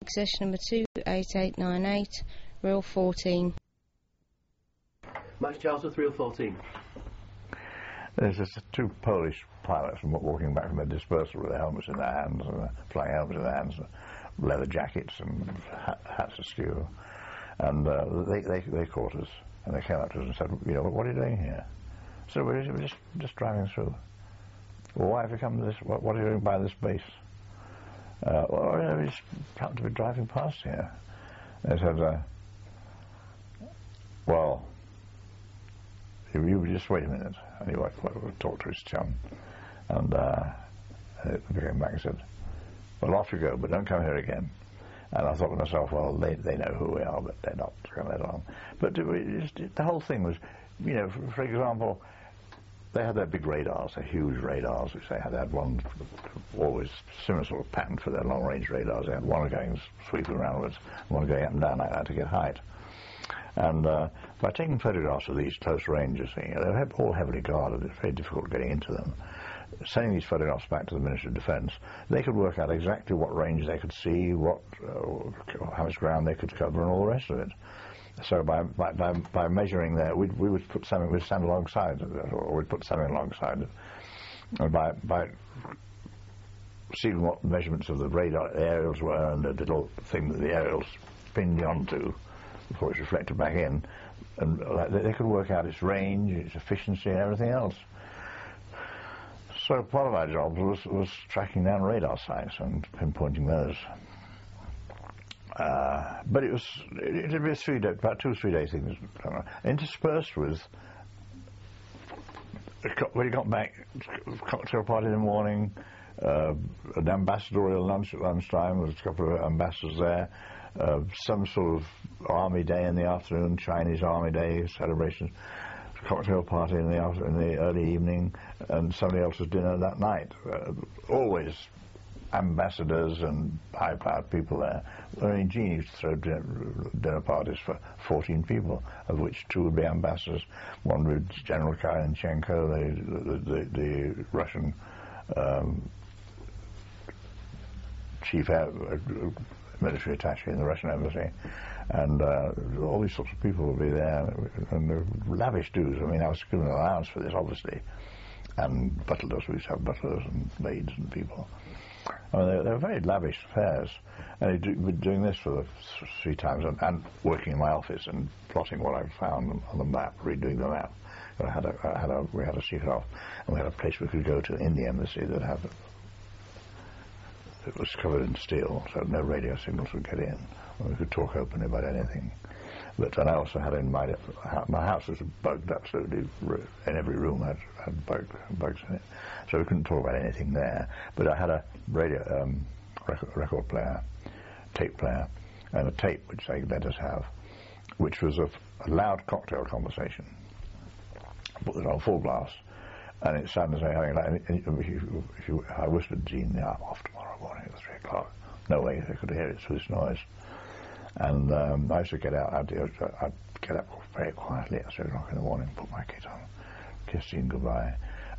access number 28898, reel 14. Max Charlton, 314. There's just two Polish pilots walking back from their dispersal with their helmets in their hands, and flying helmets in their hands, leather jackets and hats askew. And they caught us, and they came up to us and said, you know, what are you doing here? So we're just driving through. Well, why have you come to this? What are you doing by this base? Well, you know, we just happened to be driving past here. They said, well, you just wait a minute. And he went to talk to his chum. And he came back and said, well, off you go, but don't come here again. And I thought to myself, well, they know who we are, but they're not going to let on. But the whole thing was, you know, for example, they had their big radars, their huge radars, which they had one always similar sort of pattern for their long-range radars. They had one going sweeping aroundwards, one going up and down like that to get height. And by taking photographs of these close ranges, you know, they're all heavily guarded. It's very difficult getting into them. Sending these photographs back to the Ministry of Defence, they could work out exactly what range they could see, how much ground they could cover, and all the rest of it. So by measuring there, we would put something, we'd stand alongside it, or we'd put something alongside it. And by seeing what measurements of the radar aerials were and the little thing that the aerials pinned onto before it's reflected back in, and they could work out its range, its efficiency, and everything else. So part of our job was tracking down radar sites and pinpointing those. But it'd be about 2 or 3 day things, interspersed with, when you got back, cocktail party in the morning, an ambassadorial lunch at lunchtime, there was a couple of ambassadors there, some sort of army day in the afternoon, Chinese army day celebrations, cocktail party in the early evening, and somebody else's dinner that night. Always ambassadors and high-powered people there. I mean, Gene used to throw dinner parties for 14 people, of which 2 would be ambassadors. One would be General Kalinchenko, the Russian chief military attaché in the Russian embassy, and all these sorts of people would be there, and lavish dues. I mean, I was given an allowance for this, obviously, and butlers. We used to have butlers and maids and people. I mean, they were very lavish affairs, and I'd been doing this for 3 times, and working in my office and plotting what I found on the map, redoing the map. We had a secret off, and we had a place we could go to in the embassy that it was covered in steel, so no radio signals would get in. And we could talk openly about anything. And I also had in mind, my house was bugged absolutely, in every room had bugs in it, so we couldn't talk about anything there. But I had a radio record player, tape player, and a tape which they let us have, which was a loud cocktail conversation. I put it on full blast, and it sounded as though I whispered, Gene, I'm off tomorrow morning at 3 o'clock. No way they could hear it through this noise. And I used to get out. I'd get up very quietly at 3 o'clock in the morning, put my kit on, kiss Gene goodbye,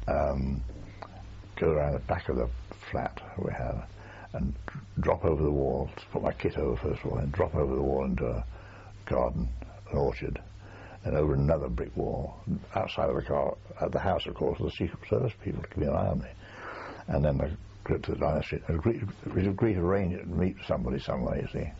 go around the back of the flat we had, and drop over the wall, put my kit over first of all, and drop over the wall into a garden, an orchard, and over another brick wall. Outside of the car, at the house, of course, the Secret Service people to keep an eye on me. And then I go to the diner street, we'd agree to arrange it and meet somebody somewhere, you see.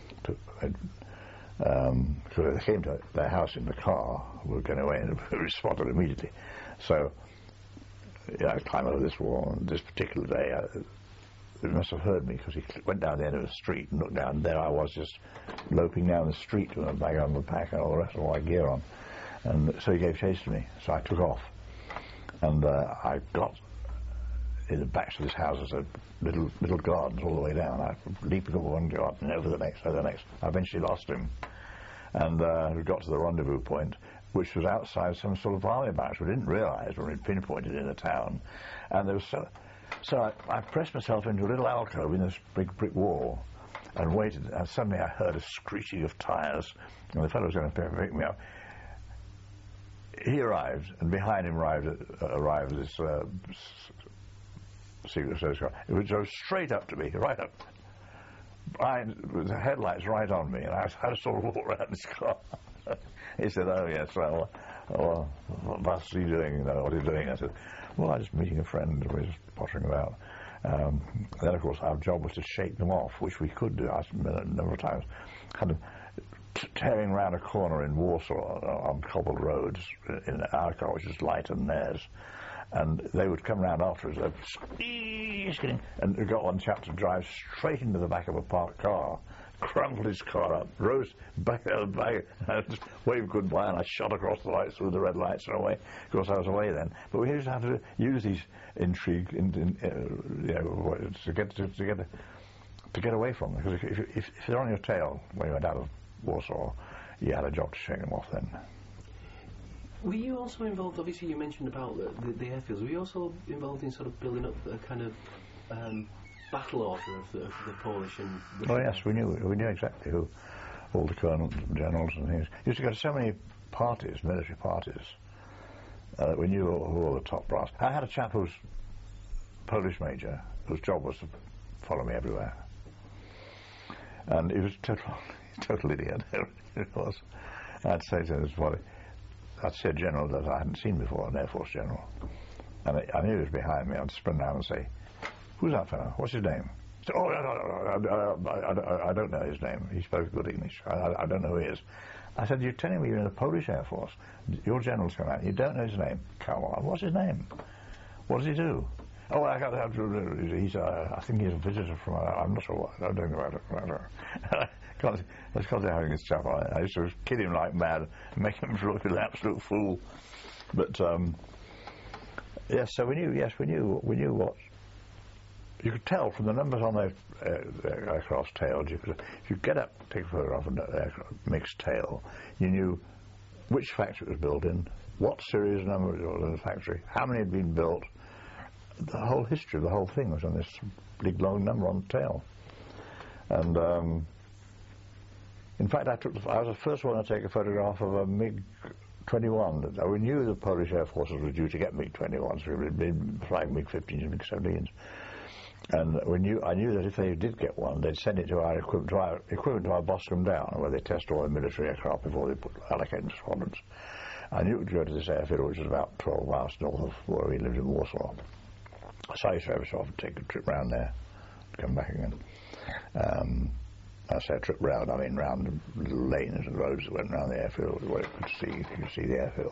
Because they came to their house in the car, we were going away, and we were spotted immediately. So, yeah, I climbed over this wall, and this particular day, they must have heard me, because he went down the end of the street and looked down, and there I was just loping down the street with a bag on my pack and all the rest of my gear on. And so he gave chase to me, so I took off. And I got in the backs of this house, there's little gardens all the way down. I leaping over one garden, over the next, over the next. I eventually lost him. And we got to the rendezvous point, which was outside some sort of army barracks. We didn't realise when we pinpointed in the town. And there was so I pressed myself into a little alcove in this big brick wall and waited, and suddenly I heard a screeching of tyres, and the fellow was going to pick me up. He arrived, and behind him arrived this Secret Service car. It would go straight up to me, right up. with the headlights right on me, and I had to sort of walk around his car. He said, "Oh yes, well, what's he doing? What are you doing?" I said, "Well, I'm just meeting a friend. We're just pottering about." Then, of course, our job was to shake them off, which we could do. I've done it a number of times. Had them tearing round a corner in Warsaw on cobbled roads in our car, which was lighter than theirs. And they would come round after us, and we got one chap to drive straight into the back of a parked car, crumpled his car up, rose back out of the back, and just waved goodbye, and I shot across the lights through the red lights and away. Of course, I was away then. But we used to have to use these intrigue to get away from them. Because if they're on your tail when you went out of Warsaw, you had a job to shake them off then. Were you also involved, obviously you mentioned about the airfields, were you also involved in sort of building up a kind of battle order of the Polish and the... Oh yes, we knew exactly who, all the colonels, generals and things. We used to go to so many parties, military parties, we knew who all the top brass. I had a chap who was Polish major, whose job was to follow me everywhere. And he was a total idiot, it was. I'd say to his body, I'd see a general that I hadn't seen before, an Air Force general. And I knew he was behind me. I'd sprint down and say, "Who's that fellow? What's his name?" He said, "Oh, I don't know his name." He spoke good English. I don't know who he is. I said, "You're telling me you're in the Polish Air Force. Your general's come out. You don't know his name. Come on, what's his name? What does he do?" "Oh, I think he's a visitor from, I'm not sure what, I don't know about it." I can't say having this chap on it. I used to kid him like mad, make him look like an absolute fool. But, yes, so we knew what, you could tell from the numbers on the aircraft's tails. If you get up, take a photograph of an mixed tail, you knew which factory it was built in, what series number it was in the factory, how many had been built. The whole history of the whole thing was on this big long number on the tail. And in fact, I was the first one to take a photograph of a MiG-21. We knew the Polish Air Forces were due to get MiG-21s, so we'd been flying MiG-15s and MiG-17s. And I knew that if they did get one, they'd send it to our equipment to our Boscombe Down, where they test all the military aircraft before they allocate into squadrons. I knew it would go to this airfield, which was about 12 miles north of where we lived in Warsaw. So I used to every so often take a trip round there, come back again. I say a trip round, I mean round the little lanes and roads that went round the airfield where you could see the airfield.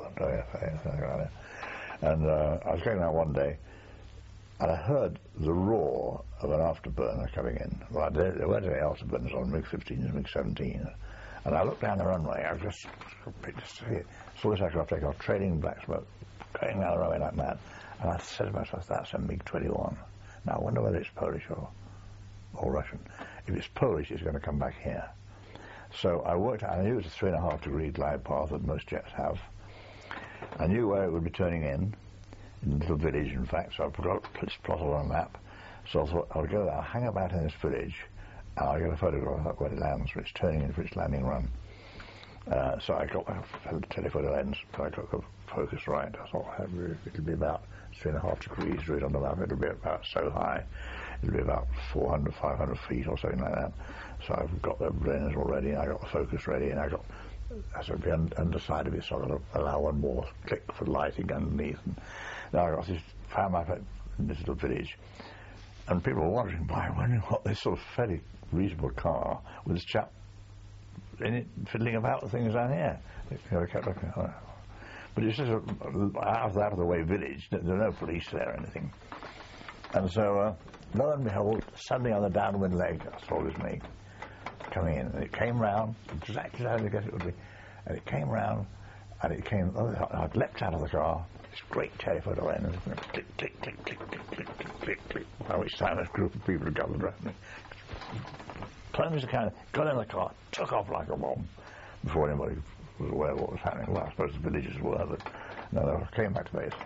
And I was going around one day, and I heard the roar of an afterburner coming in. Well, there weren't any afterburners on MiG-15 and MiG-17. And I looked down the runway, I just saw this aircraft take off, trailing black smoke, going down the runway like mad. And I said to myself, that's a MiG-21. Now I wonder whether it's Polish or Russian. If it's Polish, it's going to come back here. So I worked out, I knew it was a 3.5 degree glide path that most jets have. I knew where it would be turning in a little village, in fact, so I plotted on a map. So I thought, I'll go there, I'll hang about in this village, and I'll get a photograph of where it lands, where it's turning in for its landing run. So I got a telephoto lens, I got the focus right. I thought it'll be about 3.5 degrees right on the map. It'll be about so high. It'll be about 400, 500 feet or something like that. So I've got the lens all ready, and I got the focus ready, and I should be underside of it, so I'm going to allow one more click for lighting underneath. And now I got this, found my in this little village, and people were wondering what this sort of fairly reasonable car with this chap in it fiddling about the things down here. They kept looking. But it's just out of the way village. There are no police there or anything. And so, lo and behold, suddenly on the downwind leg, I saw this MiG coming in, and it came round exactly as I guess it would be. And it came round, and it came. I'd leapt out of the car. This great telephoto lens, click, click, click, click, click, click, click, click, click. By which time a group of people had gathered around me. Plunged the can, got in the car, took off like a bomb before anybody was aware of what was happening. Well, I suppose the villagers were, but no, they came back to base.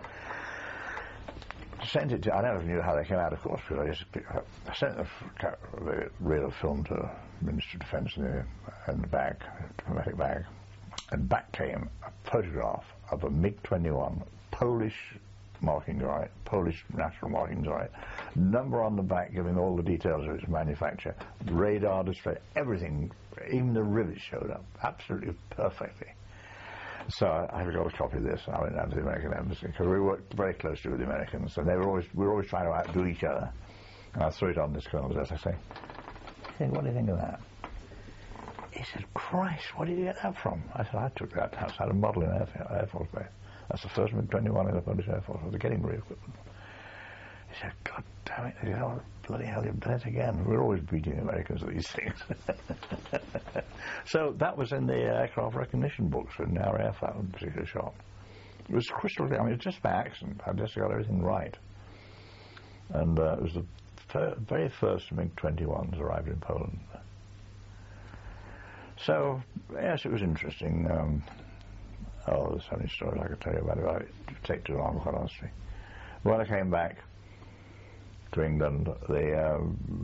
Sent it to, I never knew how they came out, of course, because I sent the reel of film to the Ministry of Defence in the bag, diplomatic bag, and back came a photograph of a MiG-21 Polish markings right, Polish national markings right, number on the back giving all the details of its manufacture, radar display, everything, even the rivets showed up, absolutely perfectly. So I got a copy of this, and I went down to the American embassy, because we worked very closely with the Americans, and we were always trying to outdo each other. And I threw it on this colonel's desk. I say, what do you think of that? He said, Christ, where did you get that from? I said, I took that outside a model in Air Force Base. That's the first MiG-21 in the Polish Air Force. I was getting re-equipment. He said, God damn it. He said, oh, bloody hell, you've done it again. We're always beating the Americans at these things. So that was in the aircraft recognition books in our RAF, that particular shop. It was crystal clear. I mean, it was just by accident. I just got everything right. And it was the very first MiG-21s arrived in Poland. So, yes, it was interesting. There's so many stories I could tell you about it. It would take too long, quite honestly. When I came back to England, the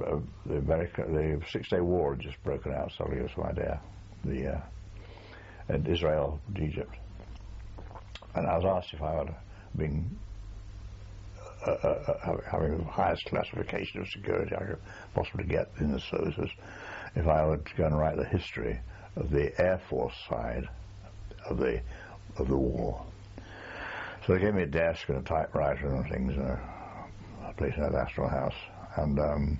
6-Day War had just broken out, so it was some idea, in Israel and Egypt. And I was asked if I had been having the highest classification of security I could possibly get in the services, if I would go and write the history of the Air Force side of the war. So they gave me a desk and a typewriter and things in a place in that Astral House, and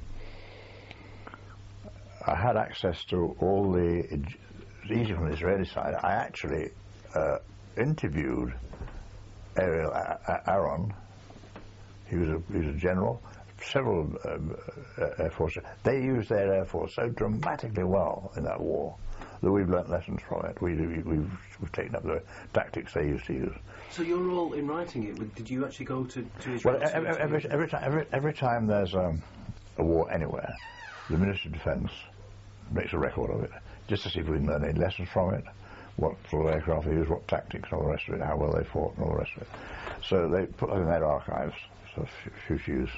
I had access to all the. It's easy from the Israeli side. I actually interviewed Ariel Aron. He was a general. Several Air Force. They used their Air Force so dramatically well in that war that we've learnt lessons from it. We've taken up the tactics they used to use. So your role in writing it, did you actually go to Israel? Well, every time there's a war anywhere, the Ministry of Defence makes a record of it, just to see if we can learn any lessons from it, what sort of aircraft they use, what tactics, and all the rest of it, how well they fought, and all the rest of it. So they put that in their archives, so few.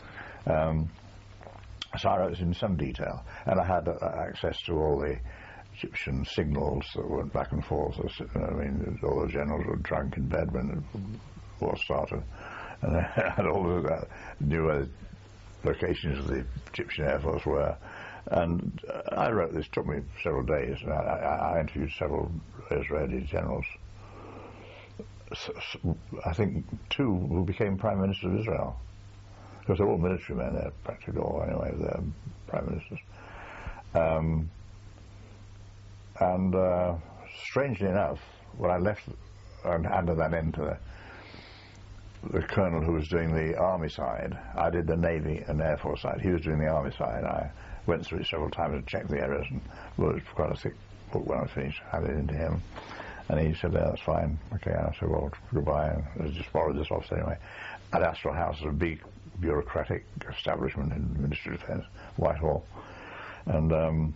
So I wrote this in some detail, and I had access to all the Egyptian signals that went back and forth. I mean, all the generals were drunk in bed when the war started, and I had all of that, knew where the locations of the Egyptian Air Force were. And I wrote this, took me several days, and I interviewed several Israeli generals. I think 2 who became Prime Minister of Israel. Because they're all military men, they're practically all, anyway, they're prime ministers. Strangely enough, when I left and handed that in to the colonel who was doing the army side, I did the Navy and Air Force side. He was doing the army side. I went through it several times and checked the errors, and well, it was quite a thick book when I finished, handed it in to him. And he said, yeah, that's fine. Okay, and I said, well, goodbye. And I just borrowed this office anyway. At Astral House, a big bureaucratic establishment in the Ministry of Defence, Whitehall. And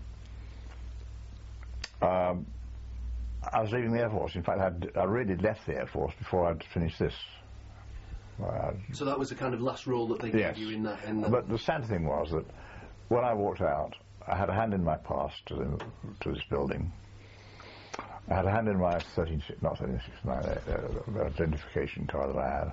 I was leaving the Air Force. In fact, I really left the Air Force before I'd finished this. So that was the kind of last role that they gave you in that. But the sad thing was that when I walked out, I had a hand in my pass to this building. I had a hand in my 1369 identification card that I had.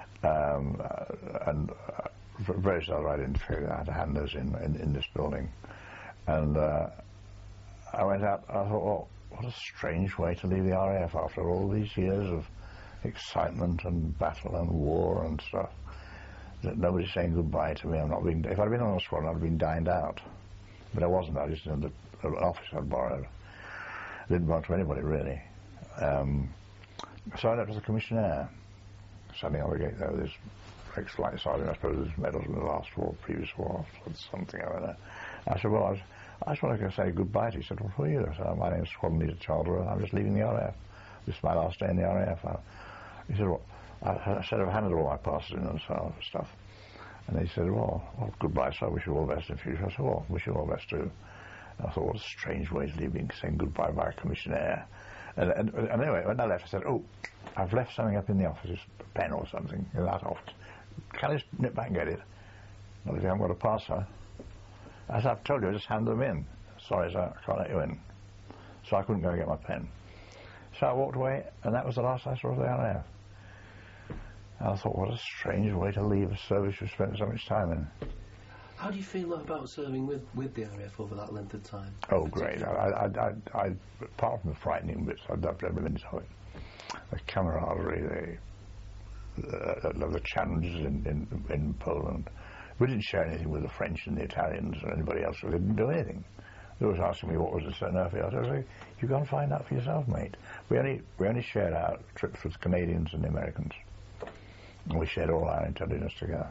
And various other identifications. I had to hand those in this building. And I went out, I thought, well, what a strange way to leave the RAF after all these years of excitement and battle and war and stuff. That nobody's saying goodbye to me. If I'd been on a squadron, I'd have been dined out. But I wasn't. I was just in an office I'd borrowed. I didn't belong to anybody, really. So I left as a commissioner. Standing on the gate there with his ex-flight sergeant, I suppose his medals in the last war, previous war, or something like that. I said, well, I just want to go say goodbye to you. He said, well, who are you? I said, my name's Squadron Leader Charles. I'm just leaving the RAF. This is my last day in the RAF. He said, well, I said, I've handed all my passes in and stuff. And he said, well, goodbye, sir. I wish you all the best in the future. I said, well, wish you all the best too. And I thought, what a strange way of leaving, saying goodbye by a commissioner. And anyway, when I left, I said, oh, I've left something up in the office, a pen or something, in that office. Can I just nip back and get it? Not if you haven't got a pass, sir. As I've told you, I just hand them in. Sorry, sir, I can't let you in. So I couldn't go and get my pen. So I walked away, and that was the last I saw of the RAF. And I thought, what a strange way to leave a service you spent so much time in. How do you feel about serving with the RAF over that length of time? Oh, great. I apart from the frightening bits, I loved every minute of it. The camaraderie, I love the challenges in Poland. We didn't share anything with the French and the Italians or anybody else. We didn't do anything. They was asking me what was a certain airfield. I was like, you go and find out for yourself, mate. We only shared our trips with the Canadians and the Americans. And we shared all our intelligence together.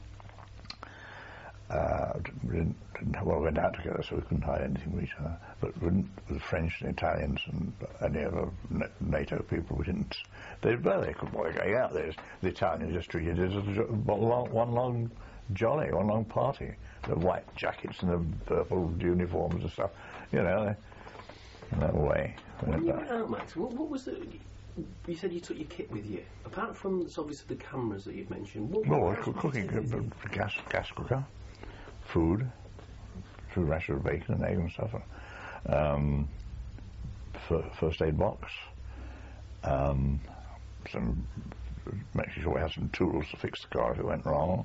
We went out together, so we couldn't hide anything from each other. But with the French and Italians and any other NATO people, we didn't. They couldn't want to go out. The Italians just treated it as one long jolly, one long party. The white jackets and the purple uniforms and stuff, in that way. When you went out, Max, what was the... You said you took your kit with you. Apart from, obviously, the cameras that you've mentioned, what cooking, gas cooker, food ration of bacon and eggs and stuff, first aid box, making sure we had some tools to fix the car if it went wrong.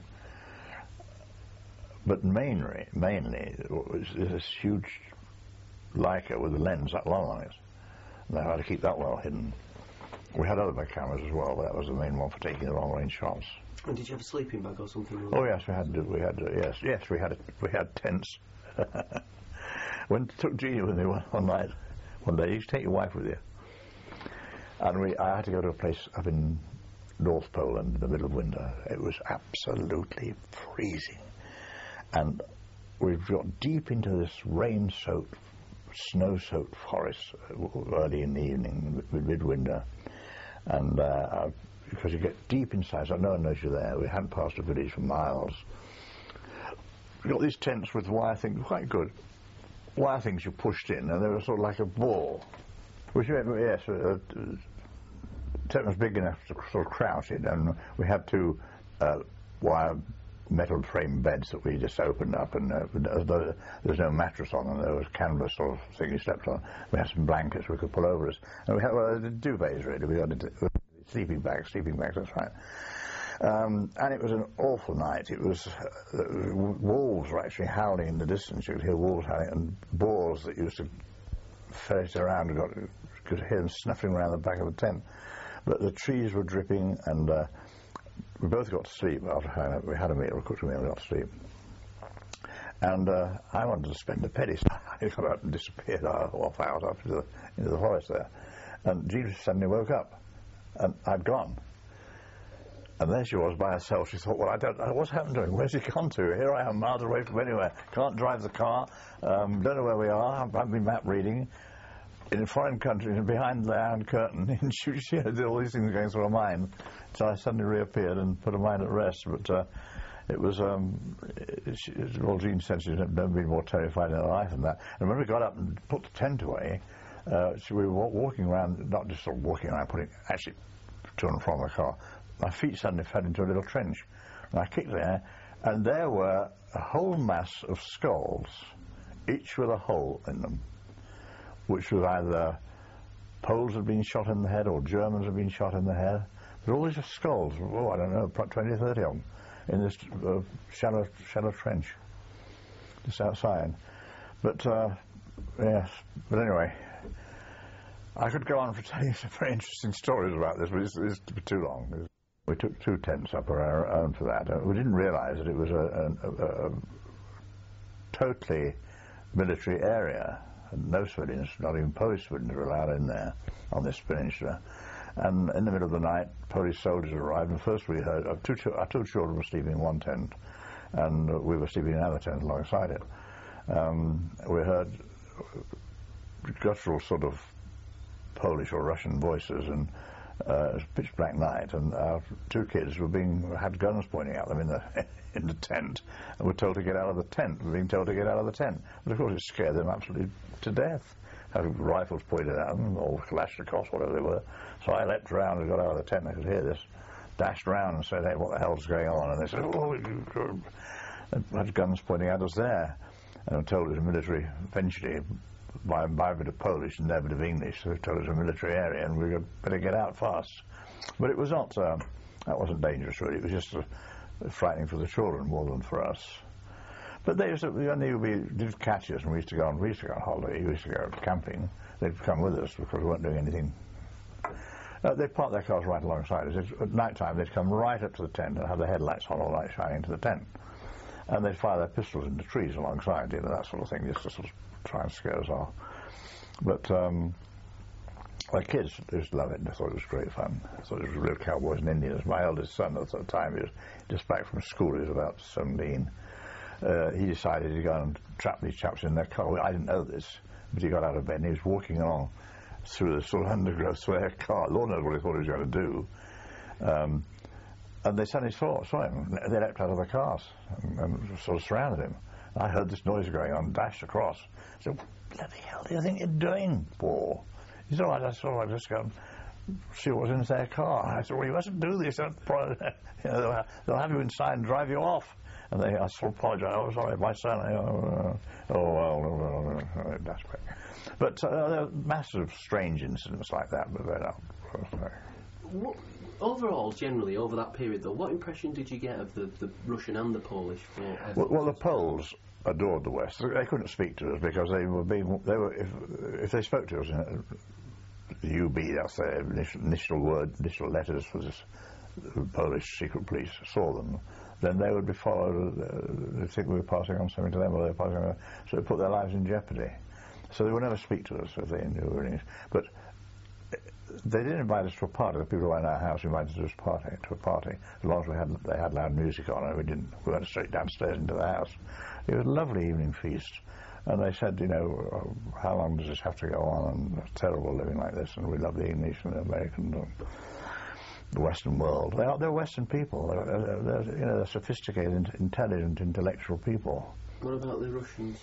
But mainly, it was this huge Leica with a lens that long on it. And I had to keep that well hidden. We had other big cameras as well, but that was the main one for taking the long-range shots. And did you have a sleeping bag or something? Oh yes, we had tents. When took Gina with me one day, you should take your wife with you. And I had to go to a place up in North Poland in the middle of winter. It was absolutely freezing. And we got deep into this rain-soaked, snow-soaked forest early in the evening, midwinter. And because you get deep inside, so no one knows you're there. We hadn't passed a village for miles. We got these tents with wire things, quite good. Wire things you pushed in, and they were sort of like a ball. Which, yes, the tent was big enough to sort of crouch in, and we had two wire metal frame beds that we just opened up, and there was no mattress on them. There was canvas sort of thing you slept on. We had some blankets we could pull over us, and we had duvets really. We had sleeping bags. That's right. And it was an awful night. It was wolves were actually howling in the distance. You could hear wolves howling, and boars that used to ferret around. You could hear them snuffing around the back of the tent. But the trees were dripping, and we both got to sleep after we had a meal, we cooked a meal, we got to sleep. And I wanted to spend a penny, so I got out and disappeared off out into the forest there. And Jean suddenly woke up, and I'd gone. And there she was by herself. She thought, well, I don't know what's happened to him. Where's he gone to? Here I am, miles away from anywhere. Can't drive the car. Don't know where we are. I've been map reading. In a foreign country and behind the Iron Curtain. And she had all these things going through her mind. So I suddenly reappeared and put her mind at rest. But it was, well, Jean said she'd never been more terrified in her life than that. And when we got up and put the tent away, so we were walking around, not just sort of walking around, putting actually to and from the car. My feet suddenly fell into a little trench. And I kicked there, and there were a whole mass of skulls, each with a hole in them, which was either Poles had been shot in the head or Germans had been shot in the head. But all these skulls, I don't know, 20 or 30 of them, in this shallow trench just outside. But, yes, but anyway, I could go on for telling you some very interesting stories about this, but it's too long. We took 2 tents up on our own for that. We didn't realise that it was a totally military area. And no civilians, not even Polish civilians, were allowed in there on this peninsula. And in the middle of the night, Polish soldiers arrived, and first we heard our two children were sleeping in one tent, and we were sleeping in another tent alongside it. We heard guttural sort of Polish or Russian voices, and it was a pitch black night, and our 2 kids had guns pointing at them in the tent, and were told to get out of the tent. Being told to get out of the tent, but of course it scared them absolutely to death. Having rifles pointed at them, or Kalashnikovs, whatever they were. So I leapt round and got out of the tent. I could hear this. Dashed round and said, "Hey, what the hell's going on?" And they said, "Oh," and had guns pointing at us there. And I was told it was a military, eventually, by a bit of Polish and a bit of English, so they told us it was a military area, and we better get out fast. But it was not That wasn't dangerous, really. It was just frightening for the children more than for us. But they used to, when they did catch us, and we used to go on holiday, we used to go camping, they'd come with us because we weren't doing anything. They'd park their cars right alongside us. At night time, they'd come right up to the tent and have the headlights on, all light shining into the tent. And they'd fire their pistols into trees alongside, that sort of thing, just to sort of try and scare us off. But the kids just loved it. They thought it was great fun. I thought it was real cowboys and Indians. My eldest son at the time, he was just back from school, he was about 17. He decided to go and trap these chaps in their car. Well, I didn't know this, but he got out of bed and he was walking along through the sort of undergrowth to their car. Lord knows what he thought he was going to do. And they suddenly saw him. They leapt out of their cars and sort of surrounded him. I heard this noise going on, dashed across. I said, "What bloody hell do you think you're doing, Paul?" He said, "Oh, I saw I just go and see what was in their car." I said, "Well, you mustn't do this. They'll have you inside and drive you off." And I sort of apologised. "Oh, sorry, my son." That's great. But there are massive strange incidents like that, but they're not. Overall, generally, over that period, though, what impression did you get of the Russian and the Polish? Well, the Poles adored the West. They couldn't speak to us because they were if they spoke to us, UB, that's their initial letters for this Polish secret police, saw them, then they would be followed. They think we were passing on something to them, or they were passing on, so it put their lives in jeopardy. So they would never speak to us if they knew we were English. But they didn't invite us to a party. The people who were in our house invited us to a party. As long as they had loud music on, and we went straight downstairs into the house. It was a lovely evening feast. And they said, how long does this have to go on? And it's terrible living like this. And we love the English and the Americans and the Western world. They're Western people. They're sophisticated, intelligent, intellectual people. What about the Russians?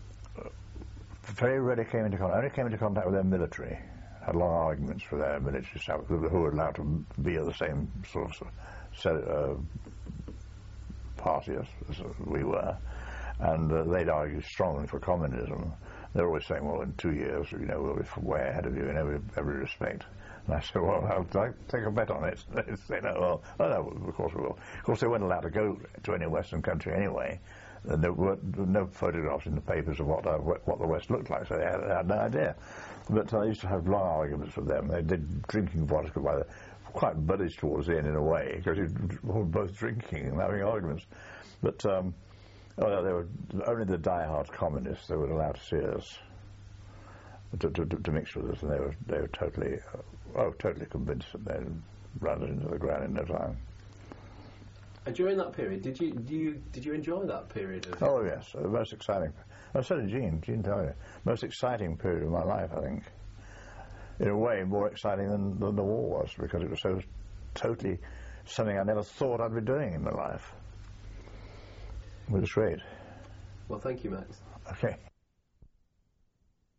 Very rarely came into contact with their military. Had long arguments with their military staff who were allowed to be of the same sort of party as we were, and they'd argue strongly for communism. They're always saying, "Well, in 2 years, we'll be way ahead of you in every respect." And I said, "Well, I'll take a bet on it." They say, "No, of course we will." Of course, they weren't allowed to go to any Western country anyway. And there were no photographs in the papers of what the West looked like, so they had no idea. But I used to have long arguments with them. They did drinking vodka quite buddies towards the end in a way, because we were both drinking and having arguments. But they were only the die-hard communists they were allowed to see us, to mix with us, and they were totally convinced that they'd run us into the ground in no time. And during that period, did you enjoy that period? Oh yes, the most exciting. I said to Jean tell you, most exciting period of my life, I think. In a way, more exciting than the war was, because it was so totally something I never thought I'd be doing in my life. It was great. Well, thank you, Max. Okay.